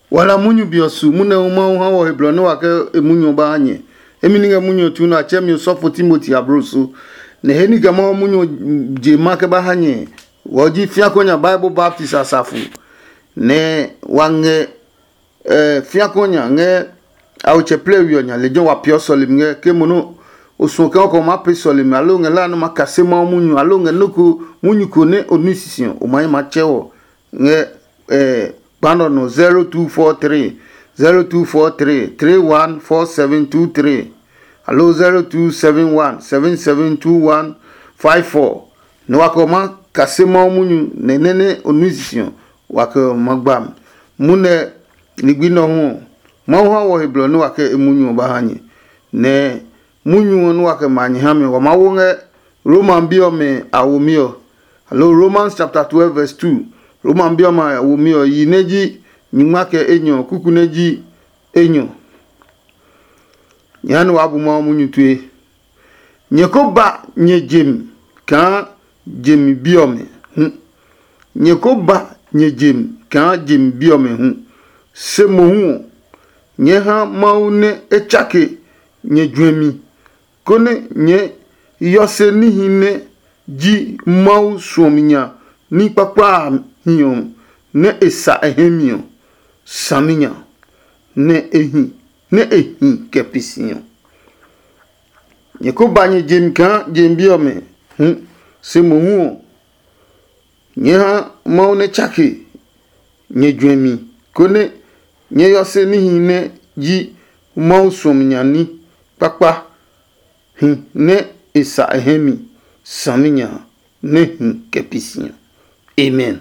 wala munyu biosu mune uma ha wo hebro no wa ke munyu ba anye emini ga munyu tu na chem sofo Timothy abroso ne heni ga ma munyu je ma ke ba hanye wo ji fia konya Bible Baptist asafu ne wange fia konya nge au cheple wionya le jon wa pio solim nge ke mono osunka ko ma pe solim alo nge la no makase ma munyu alo nge nuku munyu ko ne onisisian o mai ma chewo nge bando no 0243 314723 alo 0271772154 no wakoma kasema munyu nenene onisisian waka magbam mune ligbino hu ma ho wo heblo no waka emunyu bahanye ne munyu no waka manyi hame wa mawonge Roman biome awomio alo Romans chapter 12 verse 2 Roman bioma awomio yineji nyumake enyo kukuneji enyo nyanu wabu ma munyu tue nyekoba nyejem ka jem biome nyekoba nyejem ka jem biome hu semohu nyeha maune echake nyedwemi kone nye yose nihine ji mau suominya ni papa hiyo ne esa ehemio saminya ne ehi kepisiyo nyekoba nyejem ka jem biome hu semohu nyeha maune chake nyedwemi kone nye yose nihine ji mau suominya ni papa ne esa ehemi saminya ne kepisiyo amen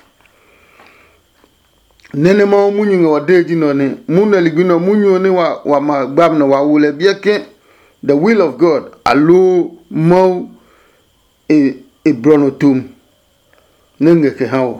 nene ma munyu nga wadeji no ne muna ligino munyu ne wa magbam na wa wule bieke the will of God alo mau bronotum nenge ke hawo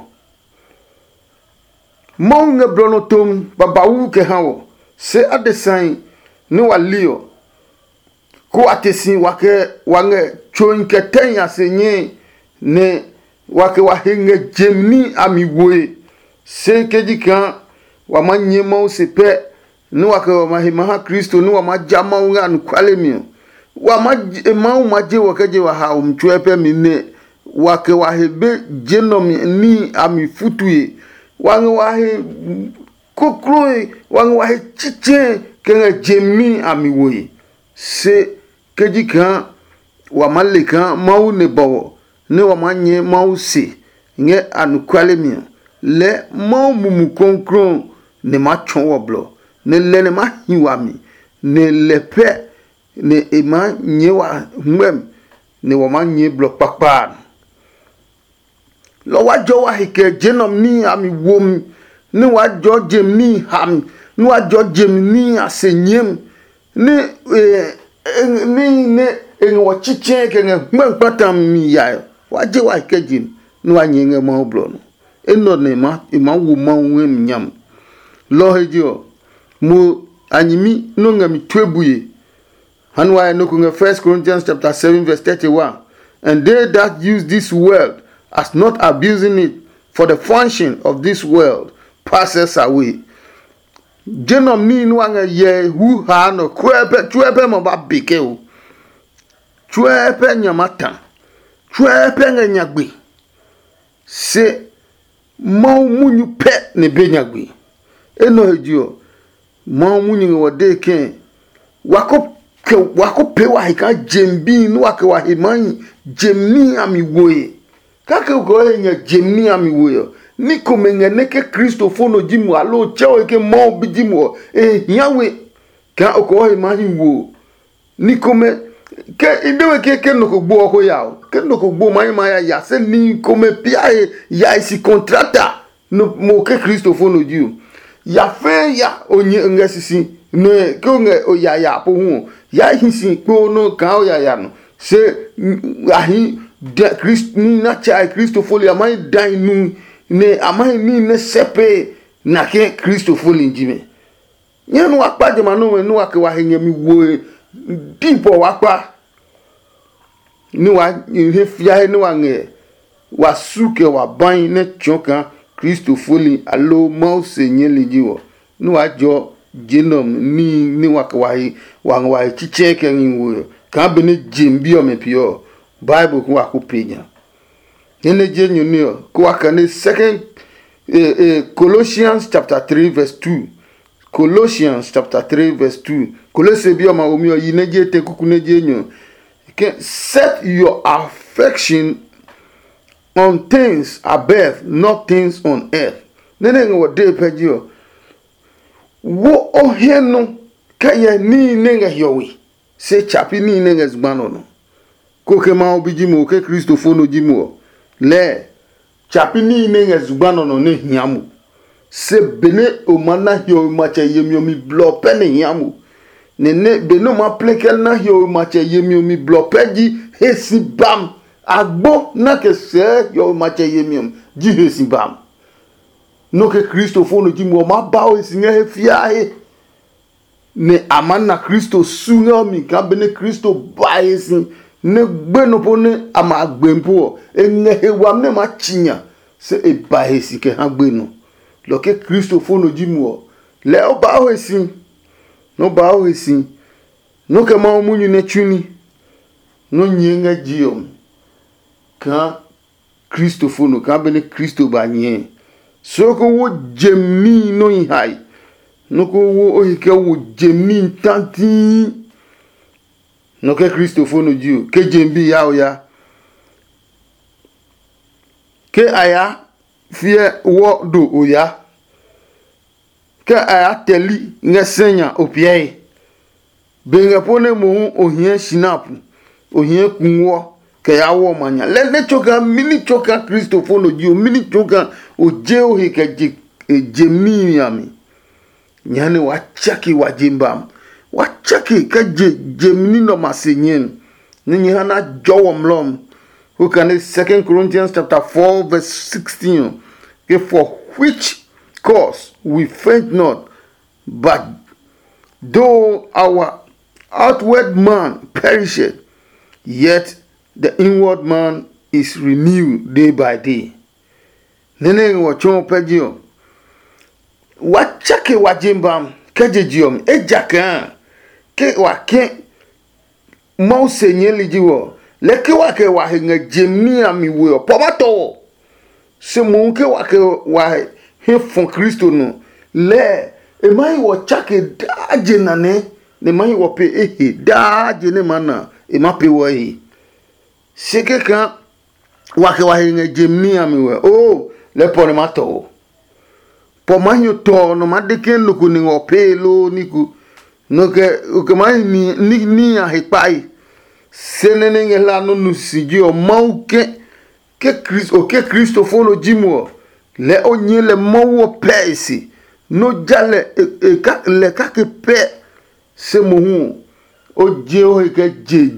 mau nge bronotum babawu ke hawo se adesan ne walio ko atesi wake wange chonke tenya senye ne wake wahenge jemni amiwe se kejika wamanye mau sepe ni wake wamahima Kristo ni wamajama unga nukwalemio mau maje wakeje waha umchwepe mine wake wahebe jenom ni amifutuye wange wahe kokroi wange wahe chiche kenge jemni amiwe se kejika wamaleka mau ne bawo ne wamanye mau se nge anukwalemio le mau mumu konkron ne machon woblo ne le ne ma hiwami ne lepe ne ema nyewa mwem ne wamanye blo pakpan lo wajo wa hike jenom ni ami wom ne wajo jem ni ham ne wajo jem ni asenyem ne ne enwo chiche ke ngpatam mi ya waje wa hike jim ne wanyenge ma oblo no eno ne ma wo ma wem nyam lo hejo mo anyimi no ngami twebuye hanwa no kunga 1 Corinthians chapter 7 verse 31 and they that use this world as not abusing it for the function of this world passes away jenom ni no anga ye hu ha no twepe mo ba beke o twepe nyamata twepe nganyagbe se mau munyu pe ne benyagbe eno hejo mau munyu wode ken wako pe wa hika jembi no wake wa himan jemni amiwoye kake ko enya jemni amiwoye niko mengeneke Kristo fono jimu alo chao ke mau bijimu yawe ka ko himan wo niko me ke idewe ke no ko gbo ko yawo ke no ko gbo mai ya se ni ko me pia ya isi contractor no mo ke Kristo fono jiu ya fe ya onye ngasisi no ko nge o ya po hu ya hisi ko no ka o ya no se ahi de Kristo ni na cha Kristo fono amai dai nu ne amai ni ne sepe na ke Kristo fono njime nyanu akpaje manu no ake wa henyami wo dipo wakpa ni wa hefia ni wa nge wa suke wa ban ne chonka Kristo foli alo mau senye lejiwo no wajo genom ni wakwa chiche ken wo ka be ne jimbi o me pio Bible ko akupenya nene je nyunio ko akane second Colossians chapter 3 verse 2. Colossians chapter 3 verse 2. Kolose bi o ma omi o yi neje te kuku neje nyo. Set your affection on things above, not things on earth. Nene ngo de peji o. Wo oheno kaya ni nenga yowi. Se chapi ni nenga zbano no. Ko ke ma obiji mo ke Kristofono jimo. Le chapi ni nenga zbano no ne hiamu. Se bene o mana hio macha yemiomi blo pene hiamu. Nene beno ma plekel na hio macha yemiomi blo peji hesi bam. Agbo na ke se yo macha yemiom ji hesi bam. No ke Kristofono jimo ma bawo singa he fiahe. Ne amana Kristo sunga mi ka bene Kristo baesin ne gbeno pone ama agbempo enge hewam ne ma chinya se e baesi ke ha gbeno lo ke Kristofono jimo le o baesin no baesin no ke ma omunyu ne chuni no nyenga jiom ka Kristofono ka bene Kristo banye so ko wo jemni no ihai no ko wo ohike wo jemni tanti no ke Kristofono jiu ke jembi ya oya ke aya fie wo do oya ke aya teli ngesenya opie benga pone mo ohie sinapu ohie kunwo ke ya wo manya le choka mini choka Kristofono jiu mini choka oje ohike jemni yami nyane wachaki wajimbam wachaki ka jemni no masenyen ni hana jowomlom who can 2 Corinthians chapter 4 verse 16 okay, for which cause we faint not, but though our outward man perisheth, yet the inward man is renewed day by day. Nene wacho pejio wachake wajimbam kejejiom ejaka ke wake mause nyelijiwo leke wake wahenga jemni amiwo pomato se munke wake wa hefon Kristo no le emai wachake daje nane ne mai wope ehe daje ne mana emape wo ehe seke kan wake wahenga jemni amiwo oh le pomato pomanyo to no madeke loko ni opelo niku no ke mai ni ahipai senene ngela no nusiji o mauke ke Kristofono jimo le onye le mawo pesi no jale le ka ke pe se mohu o je o ke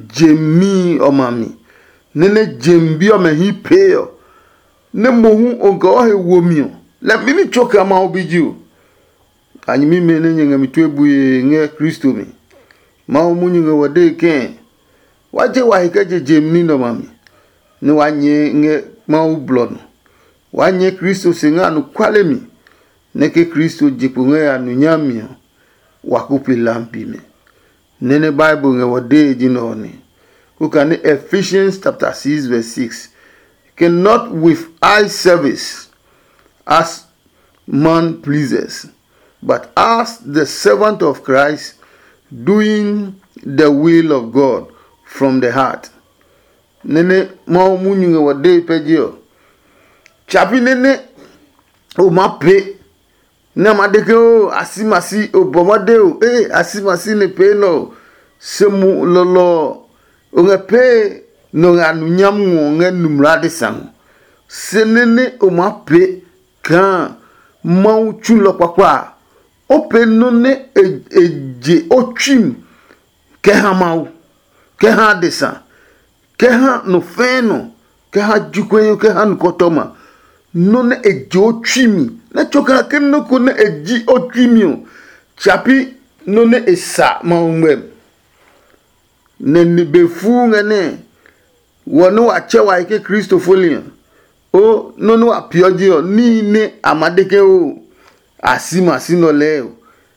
jemi o mami nene jembi o me hipe o ne mohu o go he womio le mimi choka ma obiju anyi mi mene nyenga mitwebuye nge Kristo mi ma omunyu nge wade ken waje wahike jemni no mami ni wanye nge ma ublon wanye Kristo singa no kwale mi neke Kristo jipunge ya nunyamia wakupi lampi me nene Bible nge wade jino ni kukane Ephesians chapter 6 verse 6 cannot with eye service as man pleases, but as the servant of Christ, doing the will of God from the heart. Nene ma munyu nge wade pejio chapi nene o mape na madeke o asimasi o bomade o asimasi ne pe no semu lolo o nge pe no nganunyam nge numrade sang senene o mape kan mau chulo kwakwa ope no ne eje otwim ke ha mau ke ha desa ke ha no feno ke ha jukwenyo ke ha nkotoma no ne eje otwimi na choka ke no ko ne eji otwimio chapi no ne esa maumwe ne ni befu ngane wono achewa ike Kristofolia o no apioji o ni ne amadeke o asima sino leo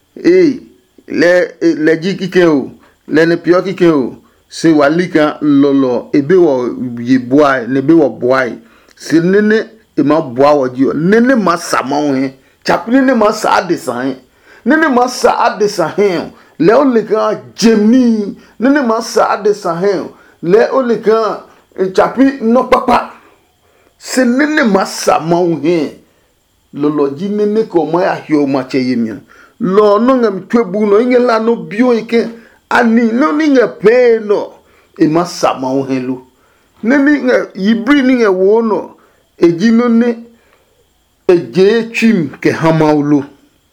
le jikike o le ne pio kike o se walika lolo ebe wo ye boy ne be wo boy se nene e ma boa wo ji nene ma sama wo he chapni ne ma sa de san nene ma sa de san he le o le kan jemni nene ma sa de san he le o le kan chapi no papa se nene ma sama wo he lolo ji nene ko ma ya hio ma che yemi lo no ngam twebu no inge la no bio ike ani no ninga pe no e ma sama wo he lu nene nga yibri ninga wo no eji no ne eje twim ke hamaulu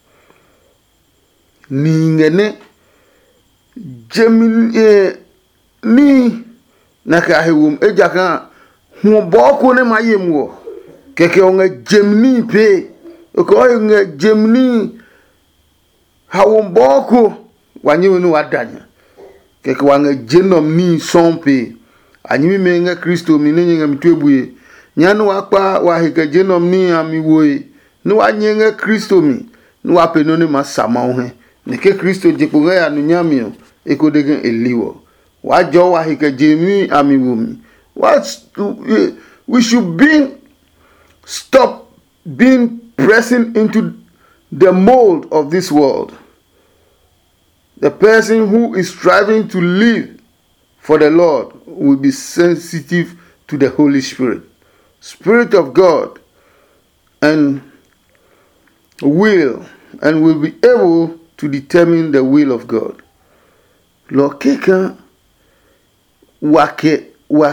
ni ngene jemin ni naka hewum ejaka hu boko ne mayem wo keke onga jemni pe ko onga jemni hawum boko wanyi no wadanya keke wanga jenom ni sompe anyimi menga Kristo mi ne nyanga mitwebuye nyanu wakpa wa hika jenom ni amiwoe no wanyenga Kristo mi no wapeno ne masama ho ne ke Kristo jepunga ya no nyamio ekodegen eliwo wajo wa hika jemi amiwomi we should stop being pressing into the mold of this world. The person who is striving to live for the Lord will be sensitive to the Holy Spirit, Spirit of God, and will be able to determine the will of God. Lord keka wake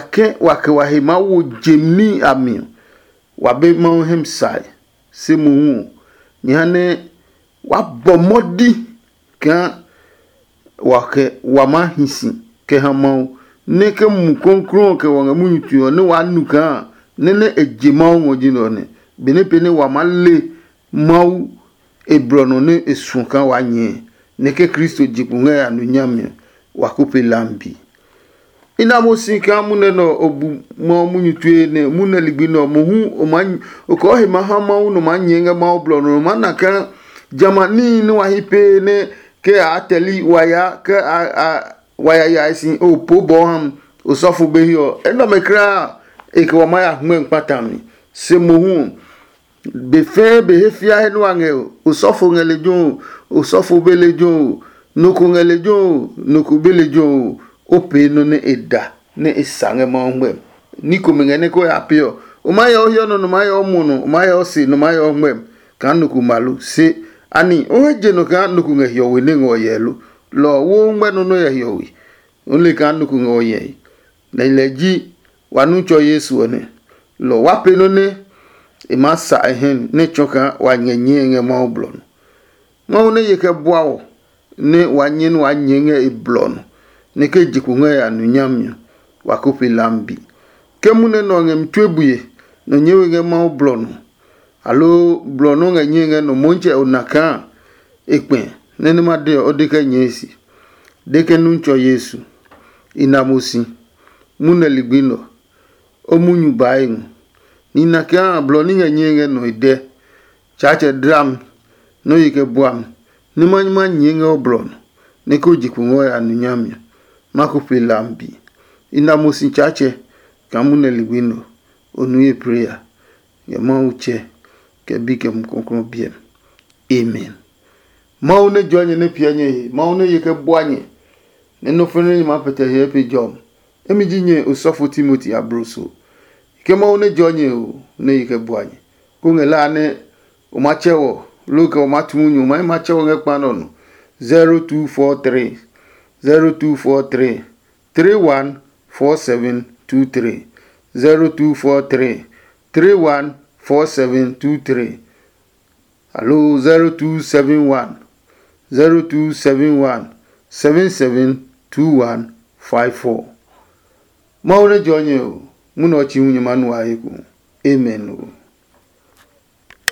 wahema wo jemni ami wabe ma hem sai se mu nyane wabomodi ka wake wama hisi ke hama ne ke mu konkron ke wanga mu nyutuo ne wanu ka ne ejima ngoji no ne bene pene wama le mau ebrono ne esunka wanye ne ke Kristo jipunga ya no nyame wakupe lambi ina musika mune no obu mo munyutue ne mune ligbi no mohu oman okohe mahama no manyenga ma oblono manaka jamani no wahipe ne ke ateli waya ke waya ya sin opo boham osofu behio endo mekra eke wa maya hwen patami se mohu befe behefia henu ange osofu ngelejo osofu belejo nuku ngelejo nuku belejo ope no ne eda ne esange ma ngwe niko mengene ko apio o maya ohio no maya omuno o maya osi no maya ngwe kan nuku malu se ani o heje no kan nuku ngehio we ne ngo yelu lo wo ngwe no ya hio wi onle kan nuku ngo ye na ileji wanu cho Yesu one lo wape no ne e masa ehen ne choka wanyenye nge ma oblon ma ne yeke boawo ne wanyen wanyenye e blon ne ke jikunga ya nunyamyo wakupi lambi kemune no ngem twebuye no nyewe nge ma oblon alo blono nge nyenge no monche onaka ekpe nene made odeka nyesi deke nuncho Yesu inamusi mune ligbino omunyu bayin nina ka bloni nge nyenge no ide chache dram no yike buam ni manyuma nyenge oblon ne ko jikunga ya nunyamyo makupi lambi inamusi chache kamune ligbino onuye prayer ya mauche kebike mkonkron bien amen maune jonye ne pianye maune yeke boanye ne no fene ma pete he pe jom emijinye osofu Timothy abruso ke maune jonye o ne yeke boanye kungela ne o machewo luka o matumunyu ma machewo ngekpanono 0243 314723 0243 314723 Hello 0271 772154 Maune jonye o muno chi hunye manu ayeku amen o